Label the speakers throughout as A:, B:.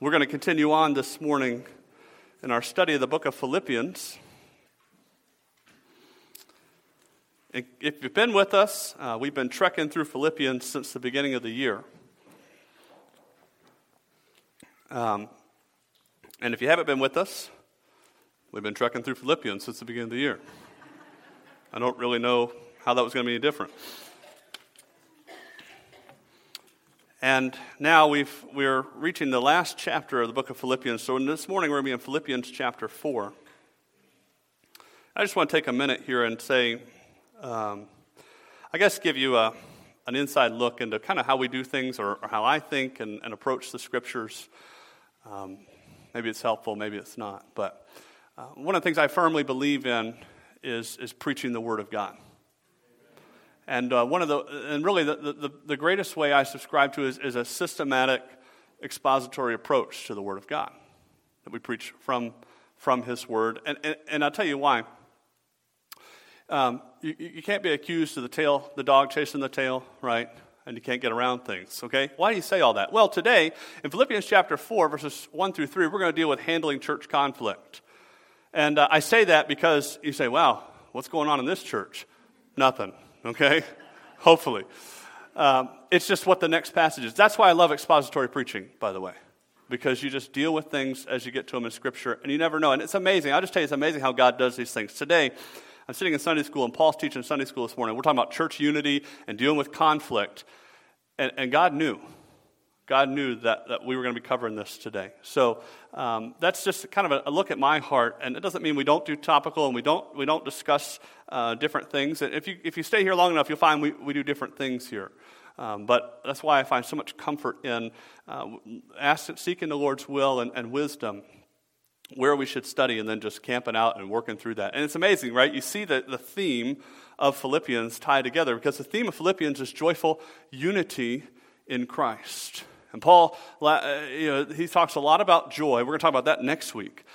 A: We're going to continue on this morning in our study of the book of Philippians. If you've been with us, we've been trekking through Philippians since the beginning of the year. And if you haven't been with us, we've been trekking through Philippians since the beginning of the year. I don't really know how that was going to be any different. And now we're reaching the last chapter of the book of Philippians. So this morning we're going to be in Philippians chapter 4. I just want to take a minute here and say, give you an inside look into kind of how we do things or how I think and approach the scriptures. Maybe it's helpful, maybe it's not. But one of the things I firmly believe in is preaching the Word of God. And the greatest way I subscribe to is a systematic expository approach to the Word of God that we preach from His Word. And I'll tell you why. You can't be accused of the dog chasing the tail, right? And you can't get around things, okay? Why do you say all that? Well, today, in Philippians chapter 4, verses 1 through 3, we're going to deal with handling church conflict. And I say that because you say, wow, what's going on in this church? Nothing. Okay? Hopefully. It's just what the next passage is. That's why I love expository preaching, by the way, because you just deal with things as you get to them in Scripture, and you never know. And it's amazing. I'll just tell you, it's amazing how God does these things. Today, I'm sitting in Sunday school, and Paul's teaching Sunday school this morning. We're talking about church unity and dealing with conflict, and God knew. God knew that we were going to be covering this today. So that's just kind of a look at my heart, and it doesn't mean we don't do topical and we don't discuss different things. And if you stay here long enough, you'll find we do different things here. But that's why I find so much comfort in seeking the Lord's will and wisdom where we should study, and then just camping out and working through that. And it's amazing, right? You see the theme of Philippians tied together, because the theme of Philippians is joyful unity in Christ. And Paul, he talks a lot about joy. We're going to talk about that next week.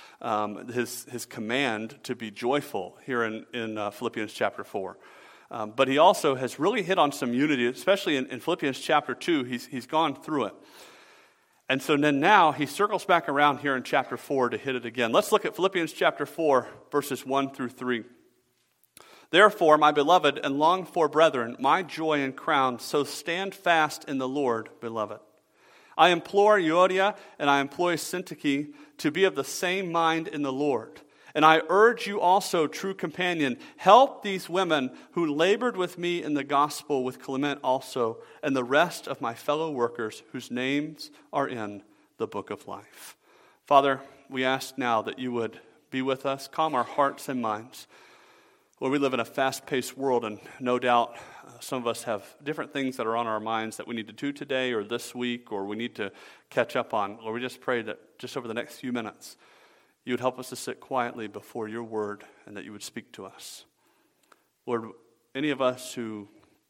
A: His command to be joyful here in Philippians chapter 4. But he also has really hit on some unity, especially in Philippians chapter 2. He's gone through it. And so then now he circles back around here in chapter 4 to hit it again. Let's look at Philippians chapter 4, verses 1 through 3. Therefore, my beloved and longed for brethren, my joy and crown, so stand fast in the Lord, beloved. I implore Euodia and I employ Syntyche to be of the same mind in the Lord. And I urge you also, true companion, help these women who labored with me in the gospel, with Clement also, and the rest of my fellow workers whose names are in the book of life. Father, we ask now that you would be with us, calm our hearts and minds. Lord, we live in a fast-paced world, and no doubt some of us have different things that are on our minds that we need to do today or this week, or we need to catch up on. Lord, we just pray that just over the next few minutes, you would help us to sit quietly before your word, and that you would speak to us. Lord, any of us who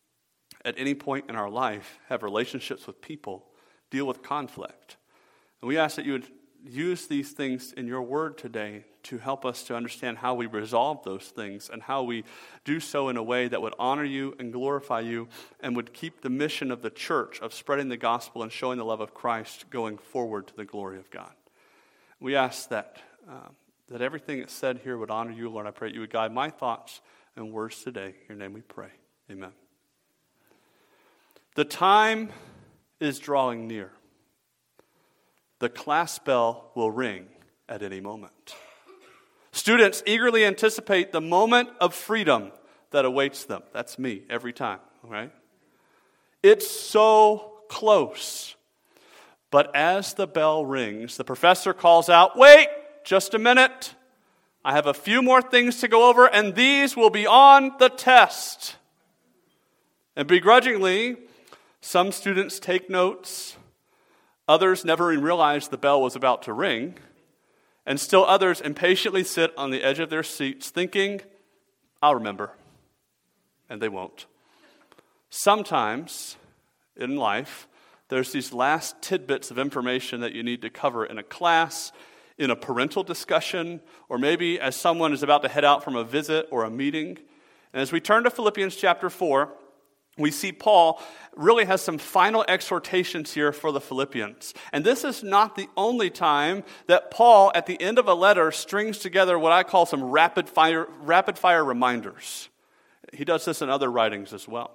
A: at any point in our life have relationships with people deal with conflict. And we ask that you would use these things in your word today to help us to understand how we resolve those things, and how we do so in a way that would honor you and glorify you, and would keep the mission of the church of spreading the gospel and showing the love of Christ going forward to the glory of God. We ask that everything that's said here would honor you, Lord. I pray that you would guide my thoughts and words today. In your name we pray. Amen. The time is drawing near. The class bell will ring at any moment. Students eagerly anticipate the moment of freedom that awaits them. That's me every time, right? It's so close. But as the bell rings, the professor calls out, "Wait, just a minute. I have a few more things to go over, and these will be on the test." And begrudgingly, some students take notes. Others never even realize the bell was about to ring. And still others impatiently sit on the edge of their seats thinking, "I'll remember." And they won't. Sometimes in life, there's these last tidbits of information that you need to cover in a class, in a parental discussion, or maybe as someone is about to head out from a visit or a meeting. And as we turn to Philippians chapter 4, we see Paul really has some final exhortations here for the Philippians. And this is not the only time that Paul, at the end of a letter, strings together what I call some rapid fire reminders. He does this in other writings as well.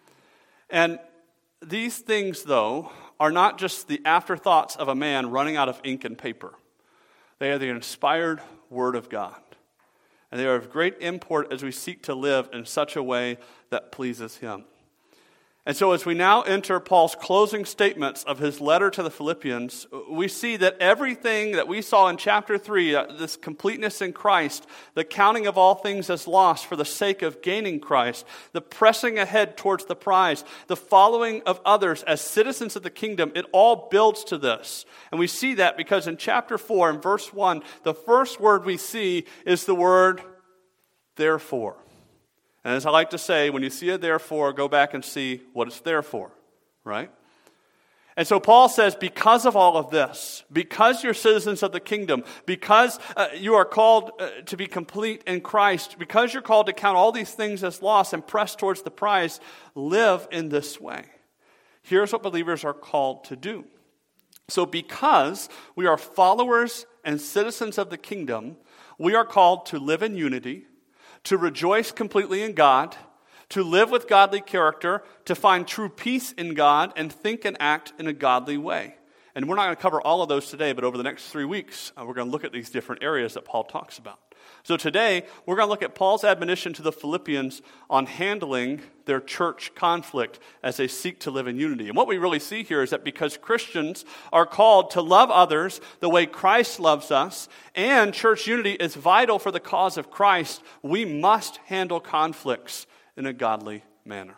A: And these things, though, are not just the afterthoughts of a man running out of ink and paper. They are the inspired Word of God. And they are of great import as we seek to live in such a way that pleases Him. And so as we now enter Paul's closing statements of his letter to the Philippians, we see that everything that we saw in chapter 3, this completeness in Christ, the counting of all things as lost for the sake of gaining Christ, the pressing ahead towards the prize, the following of others as citizens of the kingdom, it all builds to this. And we see that because in chapter 4, in verse 1, the first word we see is the word therefore. And as I like to say, when you see a therefore, go back and see what it's there for, right? And so Paul says, because of all of this, because you're citizens of the kingdom, because you are called to be complete in Christ, because you're called to count all these things as loss and press towards the prize, live in this way. Here's what believers are called to do. So because we are followers and citizens of the kingdom, we are called to live in unity, to rejoice completely in God, to live with godly character, to find true peace in God, and think and act in a godly way. And we're not going to cover all of those today, but over the next 3 weeks, we're going to look at these different areas that Paul talks about. So today, we're going to look at Paul's admonition to the Philippians on handling their church conflict as they seek to live in unity. And what we really see here is that because Christians are called to love others the way Christ loves us, and church unity is vital for the cause of Christ, we must handle conflicts in a godly manner.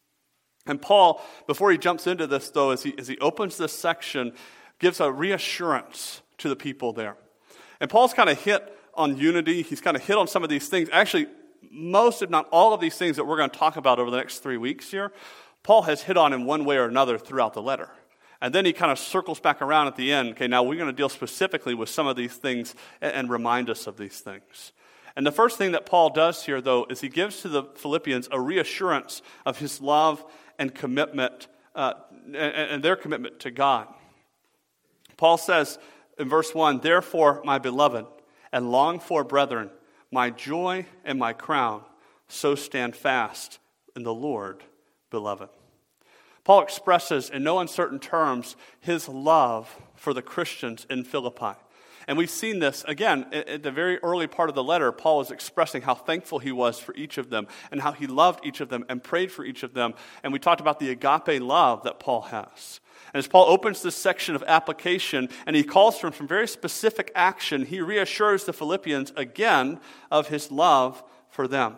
A: And Paul, before he jumps into this, though, as he opens this section, gives a reassurance to the people there. And Paul's kind of hit on unity. He's kind of hit on some of these things. Actually, most, if not all of these things that we're going to talk about over the next 3 weeks here, Paul has hit on in one way or another throughout the letter. And then he kind of circles back around at the end. Okay, now we're going to deal specifically with some of these things and remind us of these things. And the first thing that Paul does here, though, is he gives to the Philippians a reassurance of his love and commitment, and their commitment to God. Paul says in verse 1, "Therefore, my beloved and longed for brethren, my joy and my crown, so stand fast in the Lord, beloved." Paul expresses in no uncertain terms his love for the Christians in Philippi. And we've seen this, again, at the very early part of the letter. Paul was expressing how thankful he was for each of them and how he loved each of them and prayed for each of them. And we talked about the agape love that Paul has. And as Paul opens this section of application and he calls for some very specific action, he reassures the Philippians again of his love for them.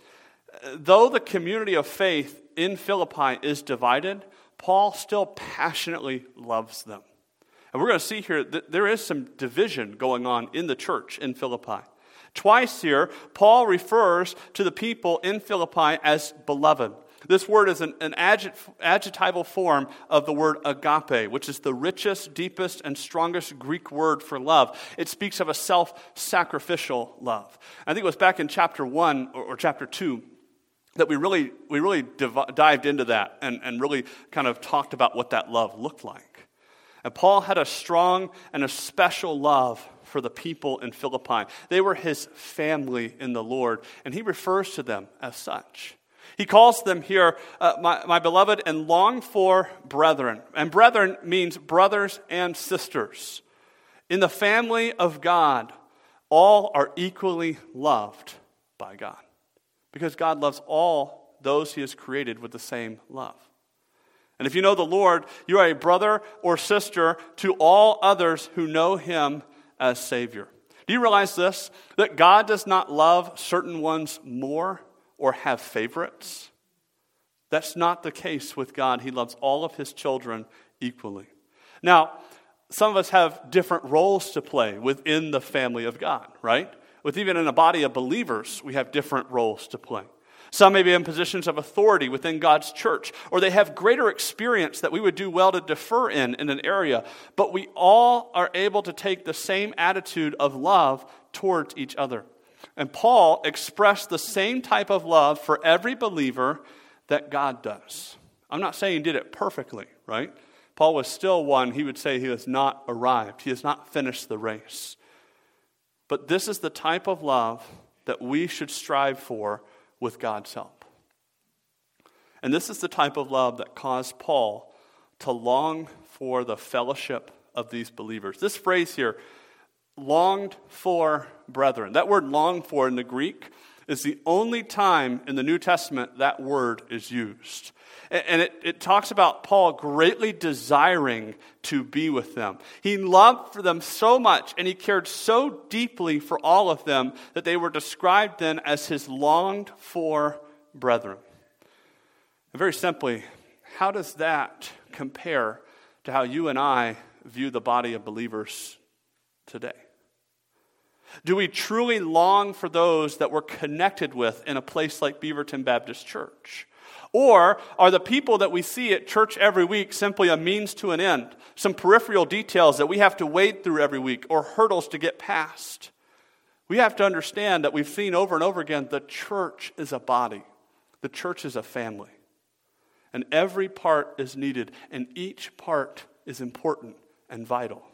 A: Though the community of faith in Philippi is divided, Paul still passionately loves them. And we're going to see here that there is some division going on in the church in Philippi. Twice here, Paul refers to the people in Philippi as beloved. This word is an adjectival form of the word agape, which is the richest, deepest, and strongest Greek word for love. It speaks of a self-sacrificial love. I think it was back in chapter 1 or chapter 2 that we really dived into that and really kind of talked about what that love looked like. And Paul had a strong and a special love for the people in Philippi. They were his family in the Lord, and he refers to them as such. He calls them here, my beloved and longed for brethren. And brethren means brothers and sisters. In the family of God, all are equally loved by God. Because God loves all those he has created with the same love. And if you know the Lord, you are a brother or sister to all others who know him as Savior. Do you realize this? That God does not love certain ones more or have favorites? That's not the case with God. He loves all of his children equally. Now, some of us have different roles to play within the family of God, right? Even in a body of believers, we have different roles to play. Some may be in positions of authority within God's church, or they have greater experience that we would do well to defer in an area. But we all are able to take the same attitude of love towards each other. And Paul expressed the same type of love for every believer that God does. I'm not saying he did it perfectly, right? Paul was still one, he would say he has not arrived. He has not finished the race. But this is the type of love that we should strive for with God's help. And this is the type of love that caused Paul to long for the fellowship of these believers. This phrase here, longed for brethren. That word long for in the Greek is the only time in the New Testament that word is used. And it talks about Paul greatly desiring to be with them. He loved for them so much, and he cared so deeply for all of them that they were described then as his longed for brethren. And very simply, how does that compare to how you and I view the body of believers today? Do we truly long for those that we're connected with in a place like Beaverton Baptist Church? Or are the people that we see at church every week simply a means to an end, some peripheral details that we have to wade through every week or hurdles to get past? We have to understand that we've seen over and over again, the church is a body. The church is a family. And every part is needed, and each part is important and vital.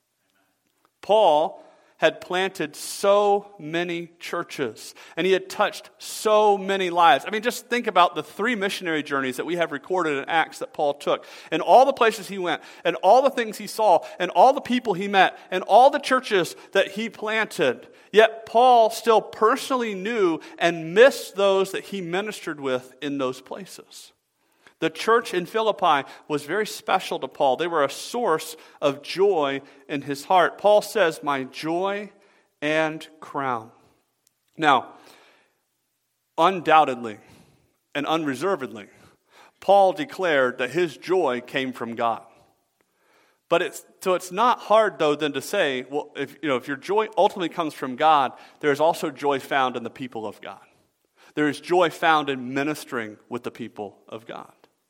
A: Paul had planted so many churches, and he had touched so many lives. I mean, just think about the 3 missionary journeys that we have recorded in Acts that Paul took, and all the places he went, and all the things he saw, and all the people he met, and all the churches that he planted. Yet Paul still personally knew and missed those that he ministered with in those places. The church in Philippi was very special to Paul. They were a source of joy in his heart. Paul says, my joy and crown. Now, undoubtedly and unreservedly, Paul declared that his joy came from God. But it's not hard, though, then to say, well, if your joy ultimately comes from God, there is also joy found in the people of God. There is joy found in ministering with the people of God.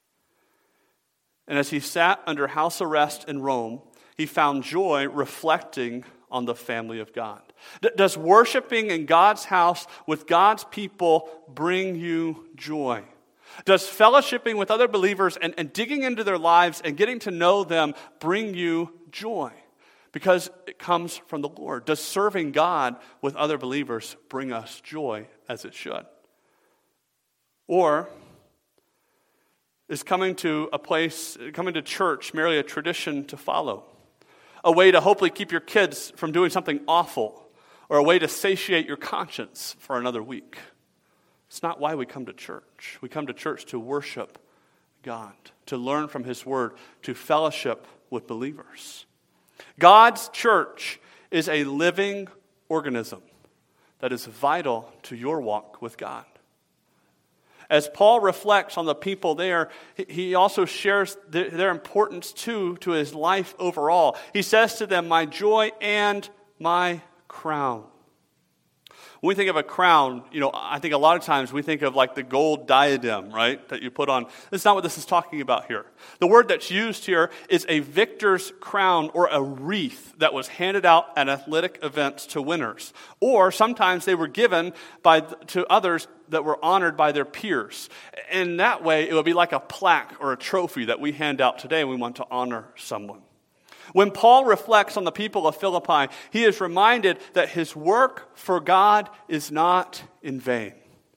A: And as he sat under house arrest in Rome, he found joy reflecting on the family of God. Does worshiping in God's house with God's people bring you joy? Does fellowshipping with other believers and digging into their lives and getting to know them bring you joy? Because it comes from the Lord. Does serving God with other believers bring us joy as it should? Or is coming to church merely a tradition to follow? A way to hopefully keep your kids from doing something awful, or a way to satiate your conscience for another week? It's not why we come to church. We come to church to worship God, to learn from His Word, to fellowship with believers. God's church is a living organism that is vital to your walk with God. As Paul reflects on the people there, he also shares their importance too to his life overall. He says to them, my joy and my crown. When we think of a crown, I think a lot of times we think of like the gold diadem, right, that you put on. That's not what this is talking about here. The word that's used here is a victor's crown or a wreath that was handed out at athletic events to winners. Or sometimes they were given to others that were honored by their peers. In that way, it would be like a plaque or a trophy that we hand out today when we want to honor someone. When Paul reflects on the people of Philippi, he is reminded that his work for God is not in vain.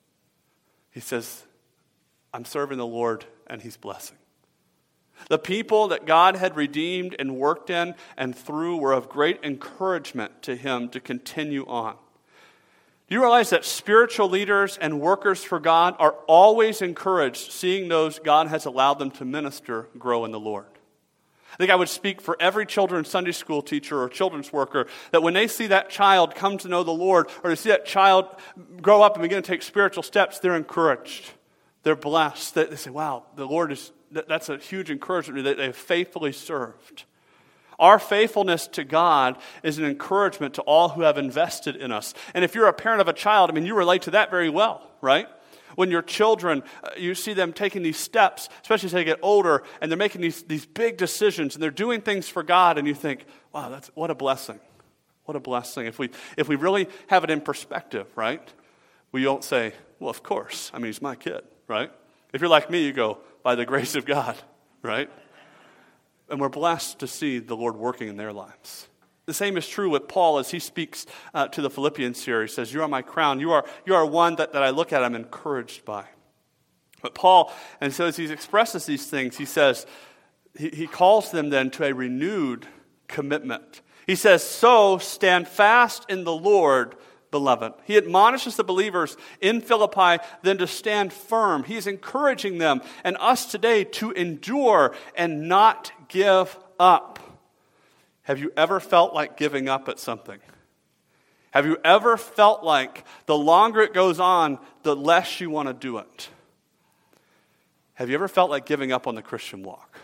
A: He says, I'm serving the Lord and He's blessing. The people that God had redeemed and worked in and through were of great encouragement to him to continue on. Do you realize that spiritual leaders and workers for God are always encouraged seeing those God has allowed them to minister grow in the Lord? I think I would speak for every children's Sunday school teacher or children's worker that when they see that child come to know the Lord or they see that child grow up and begin to take spiritual steps, they're encouraged. They're blessed. They say, wow, the Lord that's a huge encouragement that they have faithfully served. Our faithfulness to God is an encouragement to all who have invested in us. And if you're a parent of a child, you relate to that very well, right? When your children, you see them taking these steps, especially as they get older, and they're making these big decisions, and they're doing things for God, and you think, wow, what a blessing. What a blessing. If we really have it in perspective, right? We don't say, well, of course. He's my kid, right? If you're like me, you go, by the grace of God, right? And we're blessed to see the Lord working in their lives. The same is true with Paul as he speaks to the Philippians here. He says, you are my crown. You are one that I look at, I'm encouraged by. But Paul, and so as he expresses these things, he says, he calls them then to a renewed commitment. He says, so stand fast in the Lord, beloved. He admonishes the believers in Philippi then to stand firm. He's encouraging them and us today to endure and not give up. Have you ever felt like giving up at something? Have you ever felt like the longer it goes on, the less you want to do it? Have you ever felt like giving up on the Christian walk?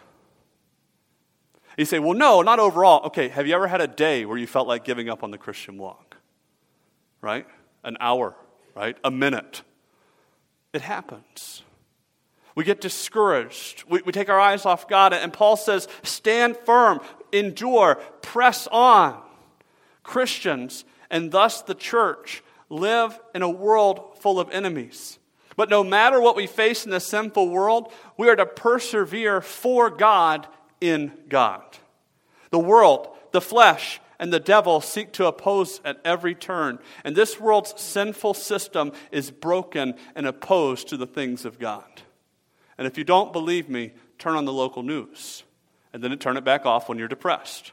A: You say, well, no, not overall. Okay, have you ever had a day where you felt like giving up on the Christian walk? Right? An hour, right? A minute. It happens. We get discouraged. We take our eyes off God. And Paul says, stand firm, endure, press on. Christians, and thus the church, live in a world full of enemies. But no matter what we face in this sinful world, we are to persevere for God in God. The world, the flesh, and the devil seek to oppose at every turn. And this world's sinful system is broken and opposed to the things of God. And if you don't believe me, turn on the local news. And then turn it back off when you're depressed.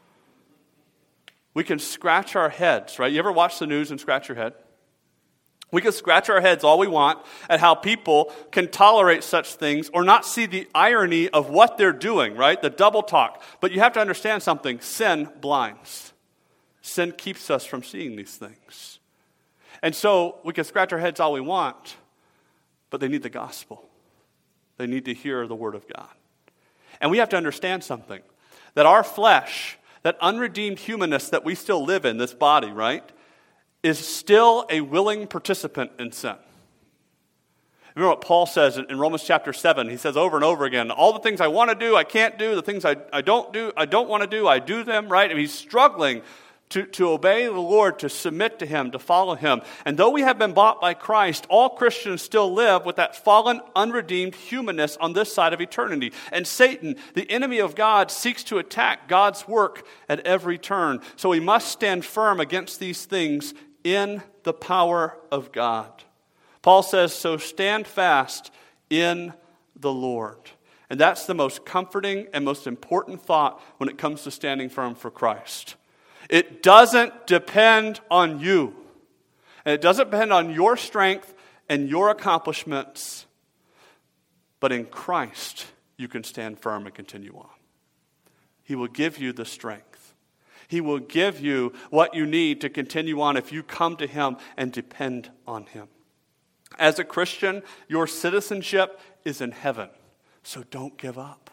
A: We can scratch our heads, right? You ever watch the news and scratch your head? We can scratch our heads all we want at how people can tolerate such things or not see the irony of what they're doing, right? The double talk. But you have to understand something. Sin blinds. Sin keeps us from seeing these things. And so we can scratch our heads all we want, but they need the gospel. They need to hear the word of God. And we have to understand something. That our flesh, that unredeemed humanness that we still live in, this body, right, is still a willing participant in sin. Remember what Paul says in Romans chapter 7. He says over and over again, all the things I want to do, I can't do. The things I don't want to do, I do them, right? And he's struggling to obey the Lord, to submit to Him, to follow Him. And though we have been bought by Christ, all Christians still live with that fallen, unredeemed humanness on this side of eternity. And Satan, the enemy of God, seeks to attack God's work at every turn. So we must stand firm against these things in the power of God. Paul says, so stand fast in the Lord. And that's the most comforting and most important thought when it comes to standing firm for Christ. It doesn't depend on you. And it doesn't depend on your strength and your accomplishments. But in Christ, you can stand firm and continue on. He will give you the strength. He will give you what you need to continue on if you come to Him and depend on Him. As a Christian, your citizenship is in heaven. So don't give up.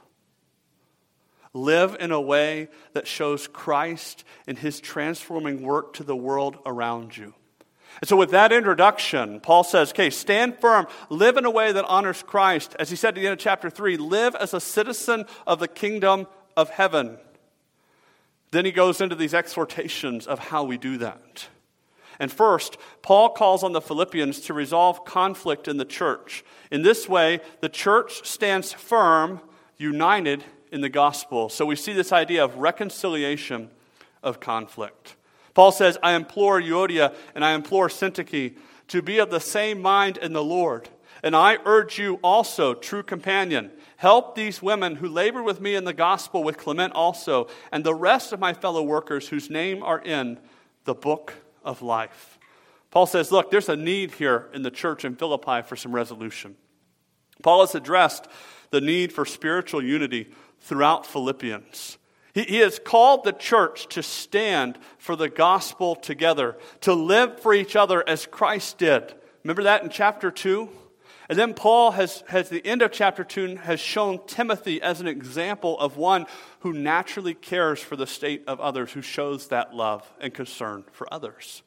A: Live in a way that shows Christ and His transforming work to the world around you. And so with that introduction, Paul says, okay, stand firm, live in a way that honors Christ. As he said at the end of chapter 3, live as a citizen of the kingdom of heaven. Then he goes into these exhortations of how we do that. And first, Paul calls on the Philippians to resolve conflict in the church. In this way, the church stands firm, united in the gospel. So we see this idea of reconciliation of conflict. Paul says, I implore Euodia and I implore Syntyche to be of the same mind in the Lord. And I urge you also, true companion, help these women who labor with me in the gospel with Clement also, and the rest of my fellow workers whose name are in the book of life. Paul says, look, there's a need here in the church in Philippi for some resolution. Paul has addressed the need for spiritual unity throughout Philippians. He has called the church to stand for the gospel together, to live for each other as Christ did. Remember that in chapter 2? And then Paul has the end of chapter 2 has shown Timothy as an example of one who naturally cares for the state of others, who shows that love and concern for others.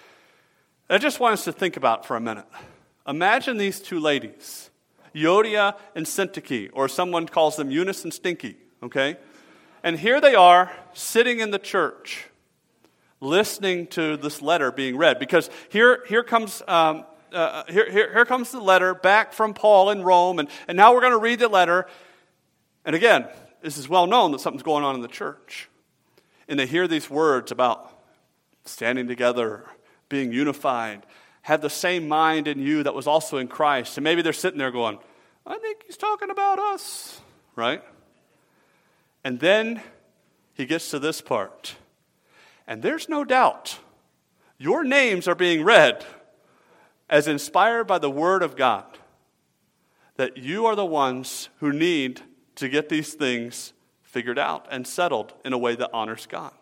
A: I just want us to think about for a minute. Imagine these two ladies, Euodia and Syntyche, or someone calls them Eunice and Stinky, okay? And here they are sitting in the church, listening to this letter being read. Because here comes Here comes the letter back from Paul in Rome, and now we're going to read the letter. And again, this is well known that something's going on in the church. And they hear these words about standing together, being unified, have the same mind in you that was also in Christ. And maybe they're sitting there going, I think he's talking about us, right? And then he gets to this part. And there's no doubt your names are being read as inspired by the Word of God, that you are the ones who need to get these things figured out and settled in a way that honors God.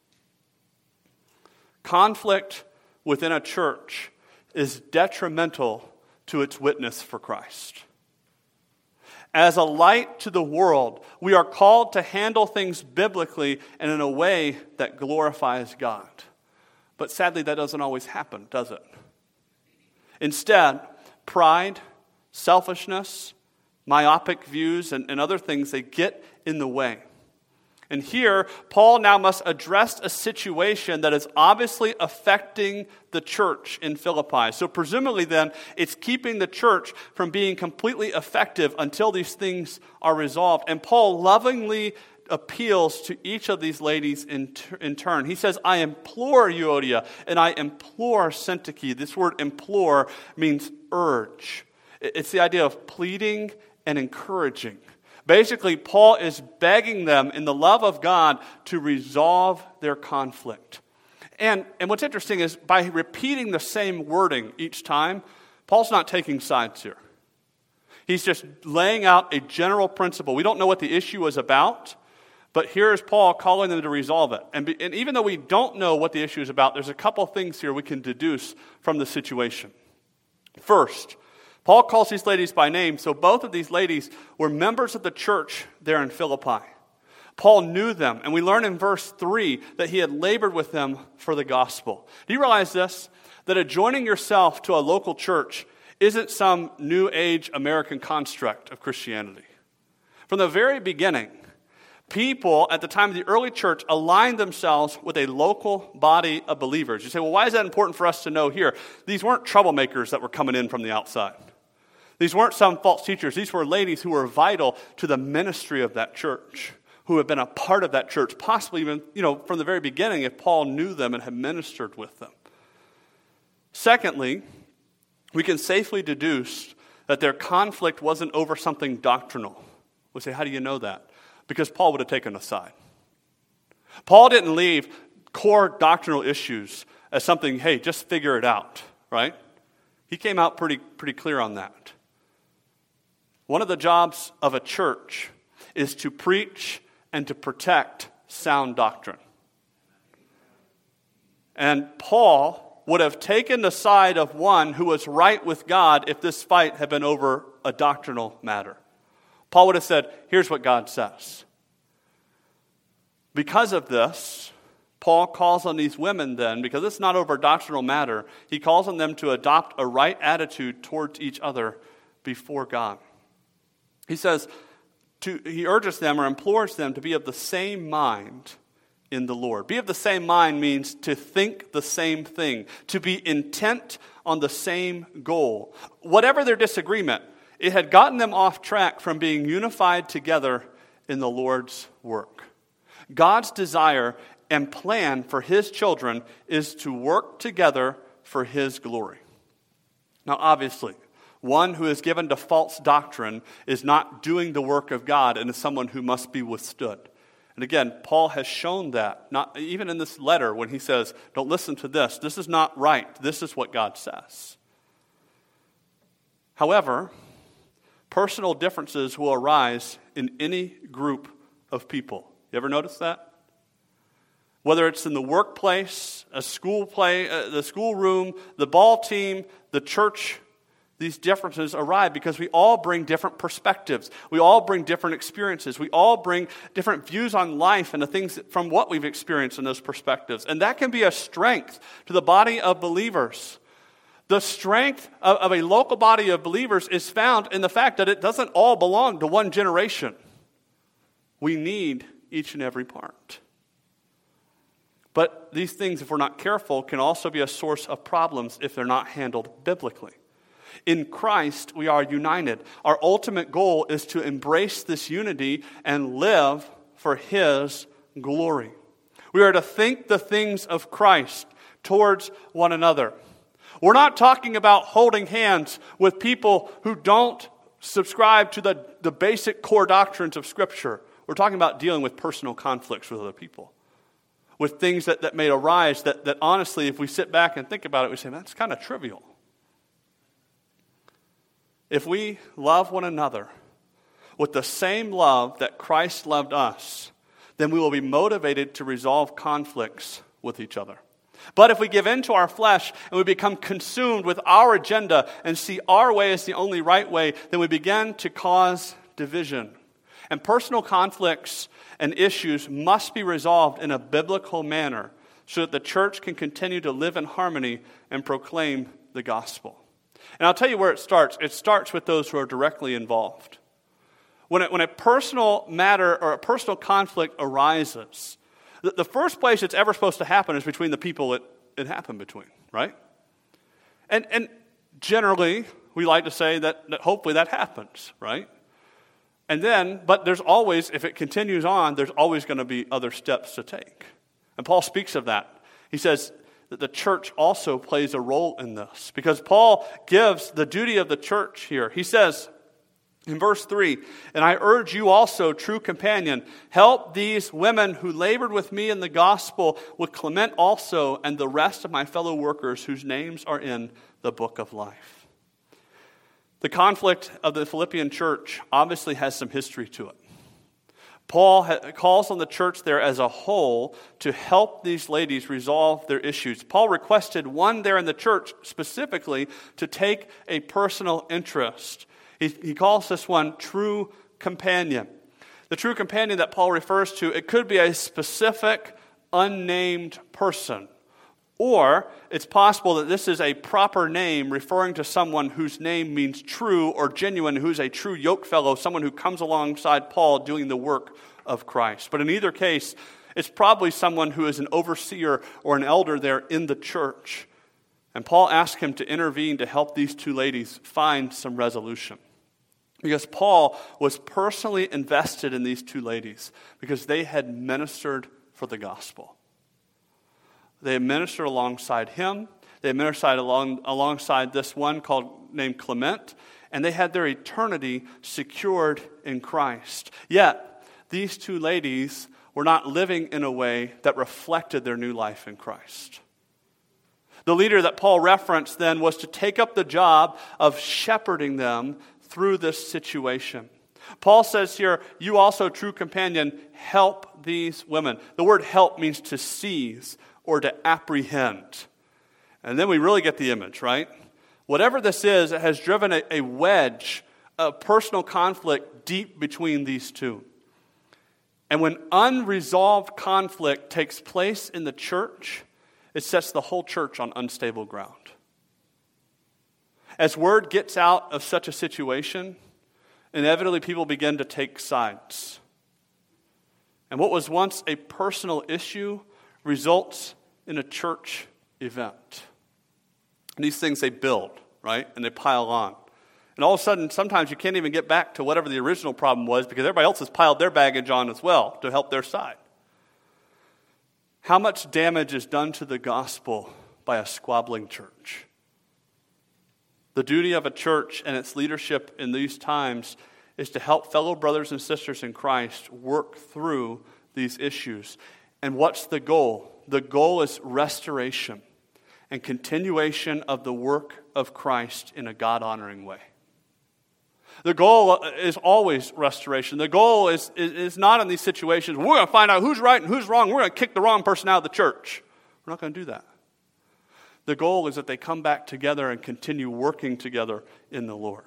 A: Conflict within a church is detrimental to its witness for Christ. As a light to the world, we are called to handle things biblically and in a way that glorifies God. But sadly, that doesn't always happen, does it? Instead, pride, selfishness, myopic views, and other things, they get in the way. And here, Paul now must address a situation that is obviously affecting the church in Philippi. So presumably then, it's keeping the church from being completely effective until these things are resolved. And Paul lovingly appeals to each of these ladies in turn. He says, I implore Euodia, and I implore Syntyche. This word implore means urge. It's the idea of pleading and encouraging. Basically, Paul is begging them in the love of God to resolve their conflict. And what's interesting is by repeating the same wording each time, Paul's not taking sides here. He's just laying out a general principle. We don't know what the issue was about, but here is Paul calling them to resolve it. And even though we don't know what the issue is about, there's a couple things here we can deduce from the situation. First, Paul calls these ladies by name, so both of these ladies were members of the church there in Philippi. Paul knew them, and we learn in verse 3 that he had labored with them for the gospel. Do you realize this? That adjoining yourself to a local church isn't some new age American construct of Christianity. From the very beginning, people at the time of the early church aligned themselves with a local body of believers. You say, well, why is that important for us to know here? These weren't troublemakers that were coming in from the outside. These weren't some false teachers. These were ladies who were vital to the ministry of that church, who had been a part of that church, possibly even, from the very beginning if Paul knew them and had ministered with them. Secondly, we can safely deduce that their conflict wasn't over something doctrinal. We say, how do you know that? Because Paul would have taken a side. Paul didn't leave core doctrinal issues as something, hey, just figure it out, right? He came out pretty clear on that. One of the jobs of a church is to preach and to protect sound doctrine. And Paul would have taken the side of one who was right with God if this fight had been over a doctrinal matter. Paul would have said, here's what God says. Because of this, Paul calls on these women then, because it's not over a doctrinal matter, he calls on them to adopt a right attitude towards each other before God. He says, he urges them or implores them to be of the same mind in the Lord. Be of the same mind means to think the same thing, to be intent on the same goal. Whatever their disagreement, it had gotten them off track from being unified together in the Lord's work. God's desire and plan for his children is to work together for his glory. Now, obviously, one who is given to false doctrine is not doing the work of God and is someone who must be withstood. And again, Paul has shown that, not even in this letter when he says, don't listen to this. This is not right. This is what God says. However, personal differences will arise in any group of people. You ever notice that? Whether it's in the workplace, a school play, the schoolroom, the ball team, the church, these differences arise because we all bring different perspectives. We all bring different experiences. We all bring different views on life and the things from what we've experienced in those perspectives. And that can be a strength to the body of believers. The strength of a local body of believers is found in the fact that it doesn't all belong to one generation. We need each and every part. But these things, if we're not careful, can also be a source of problems if they're not handled biblically. In Christ, we are united. Our ultimate goal is to embrace this unity and live for His glory. We are to think the things of Christ towards one another. We're not talking about holding hands with people who don't subscribe to the basic core doctrines of Scripture. We're talking about dealing with personal conflicts with other people, with things that may arise that honestly, if we sit back and think about it, we say, that's kind of trivial. If we love one another with the same love that Christ loved us, then we will be motivated to resolve conflicts with each other. But if we give in to our flesh and we become consumed with our agenda and see our way as the only right way, then we begin to cause division. And personal conflicts and issues must be resolved in a biblical manner so that the church can continue to live in harmony and proclaim the gospel. And I'll tell you where it starts. It starts with those who are directly involved. When a personal matter or a personal conflict arises, the first place it's ever supposed to happen is between the people it happened between, right? And generally, we like to say that hopefully that happens, right? And then, but there's always, if it continues on, there's always going to be other steps to take. And Paul speaks of that. He says that the church also plays a role in this, because Paul gives the duty of the church here. He says in verse 3, "And I urge you also, true companion, help these women who labored with me in the gospel, with Clement also and the rest of my fellow workers whose names are in the book of life." The conflict of the Philippian church obviously has some history to it. Paul calls on the church there as a whole to help these ladies resolve their issues. Paul requested one there in the church specifically to take a personal interest. He calls this one true companion. The true companion that Paul refers to, it could be a specific unnamed person. Or it's possible that this is a proper name referring to someone whose name means true or genuine, who's a true yoke fellow, someone who comes alongside Paul doing the work of Christ. But in either case, it's probably someone who is an overseer or an elder there in the church. And Paul asked him to intervene to help these two ladies find some resolution. Because Paul was personally invested in these two ladies because they had ministered for the gospel. They ministered alongside him. They ministered alongside this one named Clement, and they had their eternity secured in Christ. Yet, these two ladies were not living in a way that reflected their new life in Christ. The leader that Paul referenced then was to take up the job of shepherding them through this situation. Paul says here, "You also, true companion, help these women." The word help means to seize or to apprehend. And then we really get the image, right? Whatever this is, it has driven a wedge, a personal conflict deep between these two. And when unresolved conflict takes place in the church, it sets the whole church on unstable ground. As word gets out of such a situation, inevitably people begin to take sides. And what was once a personal issue results in a church event. And these things, they build, right? And they pile on. And all of a sudden, sometimes you can't even get back to whatever the original problem was because everybody else has piled their baggage on as well to help their side. How much damage is done to the gospel by a squabbling church? The duty of a church and its leadership in these times is to help fellow brothers and sisters in Christ work through these issues. And what's the goal? The goal is restoration and continuation of the work of Christ in a God-honoring way. The goal is always restoration. The goal is not in these situations, we're going to find out who's right and who's wrong. We're going to kick the wrong person out of the church. We're not going to do that. The goal is that they come back together and continue working together in the Lord.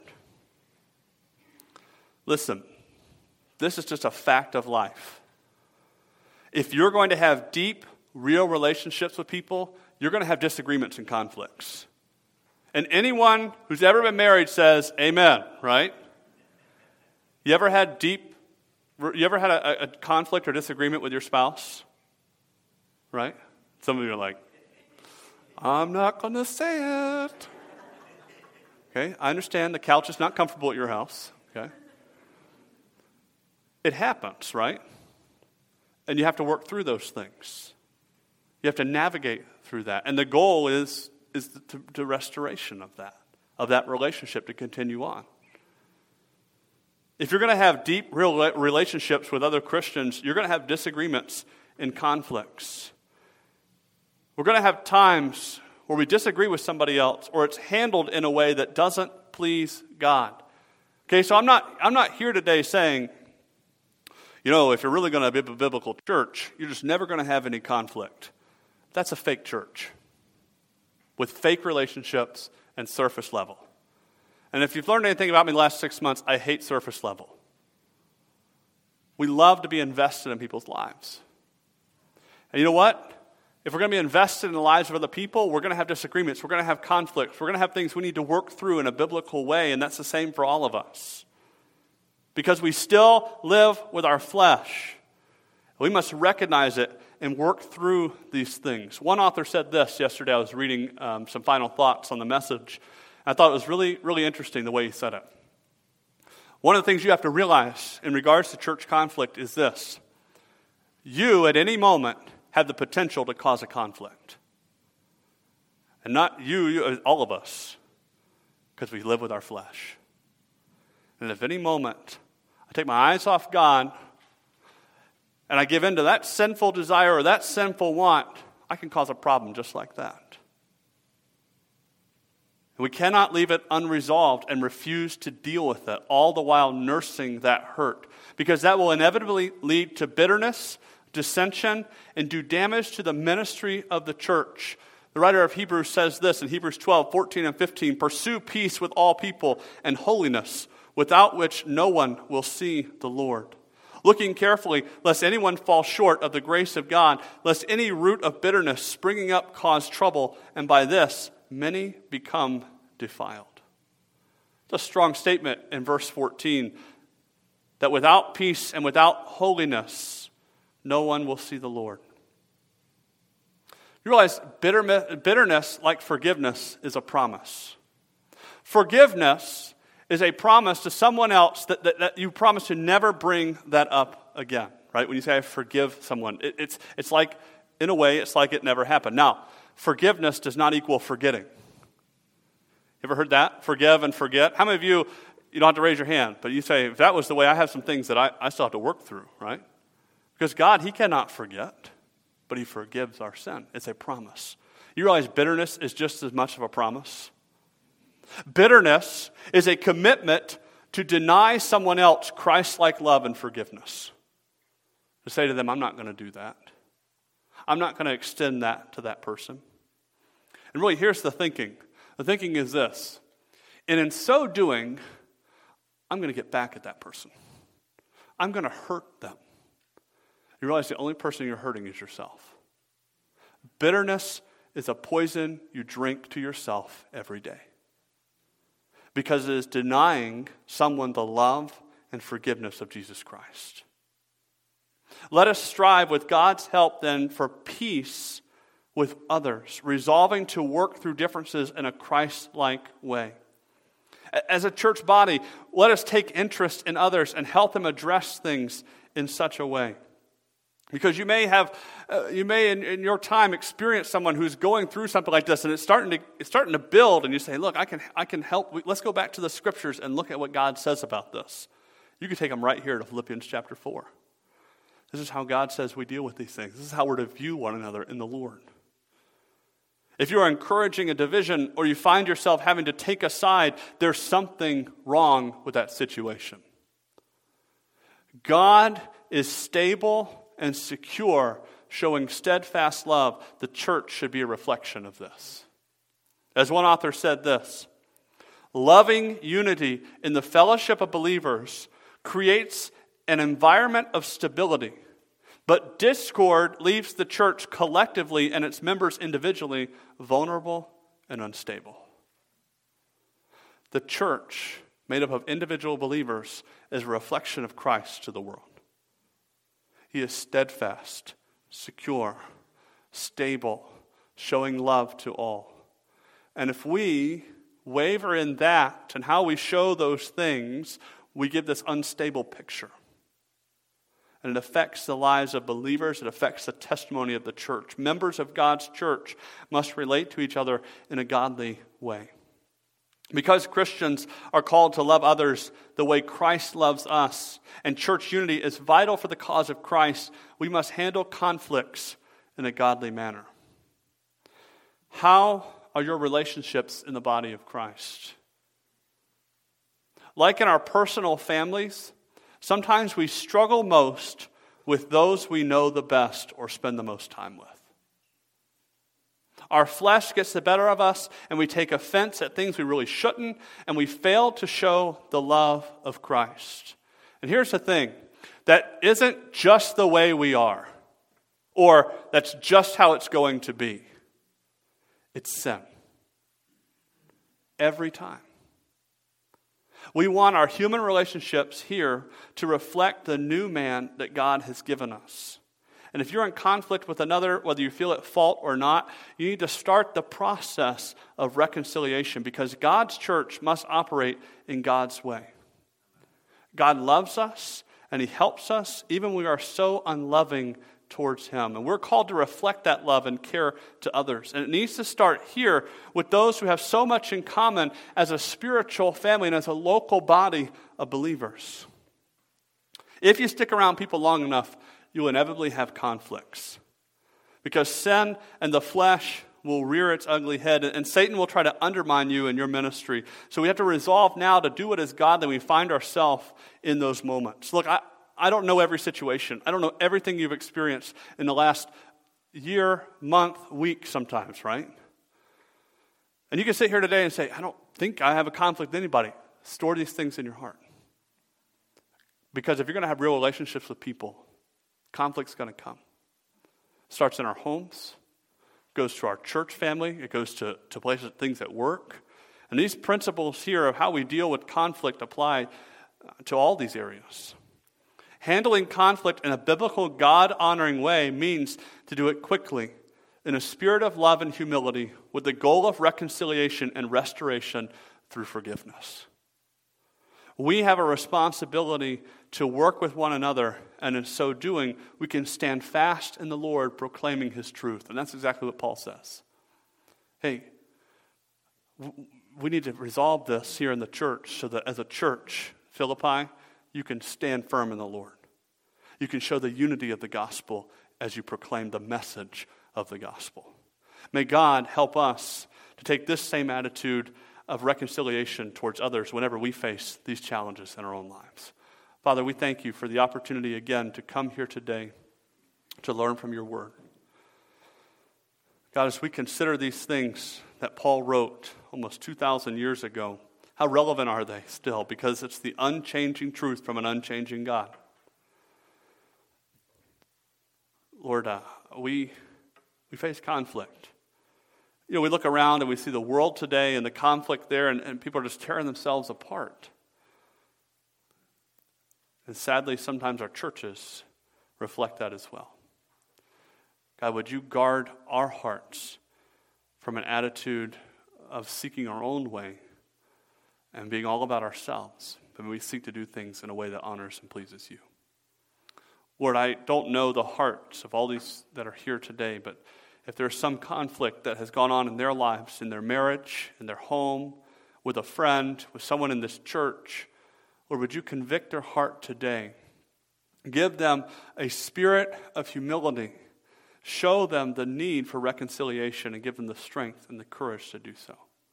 A: Listen, this is just a fact of life. If you're going to have deep, real relationships with people, you're going to have disagreements and conflicts. And anyone who's ever been married says, amen, right? You ever had a conflict or disagreement with your spouse? Right? Some of you are like, I'm not going to say it. Okay? I understand the couch is not comfortable at your house. Okay? It happens, right? And you have to work through those things. You have to navigate through that. And the goal is the restoration of that relationship to continue on. If you're going to have deep relationships with other Christians, you're going to have disagreements and conflicts. We're going to have times where we disagree with somebody else, or it's handled in a way that doesn't please God. Okay, so I'm not here today saying, if you're really going to have a biblical church, you're just never going to have any conflict. That's a fake church with fake relationships and surface level. And if you've learned anything about me the last 6 months, I hate surface level. We love to be invested in people's lives. And you know what? If we're going to be invested in the lives of other people, we're going to have disagreements. We're going to have conflicts. We're going to have things we need to work through in a biblical way, and that's the same for all of us. Because we still live with our flesh. We must recognize it and work through these things. One author said this yesterday. I was reading some final thoughts on the message. I thought it was really, really interesting the way he said it. One of the things you have to realize in regards to church conflict is this. You, at any moment, have the potential to cause a conflict. And not you, all of us, because we live with our flesh. And if any moment I take my eyes off God and I give in to that sinful desire or that sinful want, I can cause a problem just like that. And we cannot leave it unresolved and refuse to deal with it, all the while nursing that hurt, because that will inevitably lead to bitterness, dissension, and do damage to the ministry of the church. The writer of Hebrews says this in Hebrews 12, 14 and 15, "Pursue peace with all people and holiness, without which no one will see the Lord. Looking carefully, lest anyone fall short of the grace of God, lest any root of bitterness springing up cause trouble, and by this many become defiled." It's a strong statement in verse 14, that without peace and without holiness, no one will see the Lord. You realize bitterness, like forgiveness, is a promise. Forgiveness is a promise to someone else that you promise to never bring that up again, right? When you say, I forgive someone, it's like, in a way, it's like it never happened. Now, forgiveness does not equal forgetting. You ever heard that? Forgive and forget. How many of you don't have to raise your hand, but you say, if that was the way, I have some things that I still have to work through, right? Because God, He cannot forget, but He forgives our sin. It's a promise. You realize bitterness is just as much of a promise? Bitterness is a commitment to deny someone else Christ-like love and forgiveness. To say to them, I'm not going to do that. I'm not going to extend that to that person. And really, here's the thinking. The thinking is this. And in so doing, I'm going to get back at that person. I'm going to hurt them. You realize the only person you're hurting is yourself. Bitterness is a poison you drink to yourself every day. Because it is denying someone the love and forgiveness of Jesus Christ. Let us strive with God's help then for peace with others, resolving to work through differences in a Christ-like way. As a church body, let us take interest in others and help them address things in such a way. Because you may in your time experience someone who's going through something like this, and it's starting to build, and you say, look, I can help. Let's go back to the scriptures and look at what God says about this. You can take them right here to Philippians chapter 4. This is how God says we deal with these things. This is how we're to view one another in the Lord. If you are encouraging a division or you find yourself having to take a side, there's something wrong with that situation. God is stable and secure, showing steadfast love. The church should be a reflection of this. As one author said this, loving unity in the fellowship of believers creates an environment of stability, but discord leaves the church collectively and its members individually vulnerable and unstable. The church, made up of individual believers, is a reflection of Christ to the world. He is steadfast, secure, stable, showing love to all. And if we waver in that and how we show those things, we give this unstable picture. And it affects the lives of believers. It affects the testimony of the church. Members of God's church must relate to each other in a godly way. Because Christians are called to love others the way Christ loves us, and church unity is vital for the cause of Christ, we must handle conflicts in a godly manner. How are your relationships in the body of Christ? Like in our personal families, sometimes we struggle most with those we know the best or spend the most time with. Our flesh gets the better of us, and we take offense at things we really shouldn't, and we fail to show the love of Christ. And here's the thing, that isn't just the way we are, or that's just how it's going to be. It's sin. Every time. We want our human relationships here to reflect the new man that God has given us. And if you're in conflict with another, whether you feel at fault or not, you need to start the process of reconciliation, because God's church must operate in God's way. God loves us, and He helps us even when we are so unloving towards Him. And we're called to reflect that love and care to others. And it needs to start here with those who have so much in common as a spiritual family and as a local body of believers. If you stick around people long enough, you'll inevitably have conflicts. Because sin and the flesh will rear its ugly head, and Satan will try to undermine you in your ministry. So we have to resolve now to do what is godly. We find ourselves in those moments. Look, I don't know every situation. I don't know everything you've experienced in the last year, month, week sometimes, right? And you can sit here today and say, I don't think I have a conflict with anybody. Store these things in your heart. Because if you're going to have real relationships with people, conflict's going to come. It starts in our homes, goes to our church family, it goes to places, things at work. And these principles here of how we deal with conflict apply to all these areas. Handling conflict in a biblical, God-honoring way means to do it quickly, in a spirit of love and humility, with the goal of reconciliation and restoration through forgiveness. We have a responsibility to work with one another, and in so doing, we can stand fast in the Lord, proclaiming His truth. And that's exactly what Paul says. Hey, we need to resolve this here in the church so that as a church, Philippi, you can stand firm in the Lord. You can show the unity of the gospel as you proclaim the message of the gospel. May God help us to take this same attitude of reconciliation towards others whenever we face these challenges in our own lives. Father, we thank You for the opportunity again to come here today to learn from Your word. God, as we consider these things that Paul wrote almost 2,000 years ago, how relevant are they still? Because it's the unchanging truth from an unchanging God. Lord, we face conflict. You know, we look around and we see the world today and the conflict there, and people are just tearing themselves apart. And sadly, sometimes our churches reflect that as well. God, would You guard our hearts from an attitude of seeking our own way and being all about ourselves, but we seek to do things in a way that honors and pleases You. Lord, I don't know the hearts of all these that are here today, but if there's some conflict that has gone on in their lives, in their marriage, in their home, with a friend, with someone in this church, Lord, would You convict their heart today? Give them a spirit of humility. Show them the need for reconciliation and give them the strength and the courage to do so.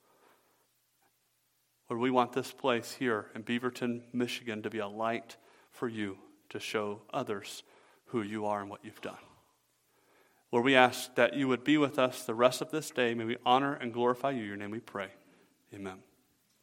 A: Lord, we want this place here in Beaverton, Michigan to be a light for You, to show others who You are and what You've done. Lord, we ask that You would be with us the rest of this day. May we honor and glorify You. In Your name we pray. Amen.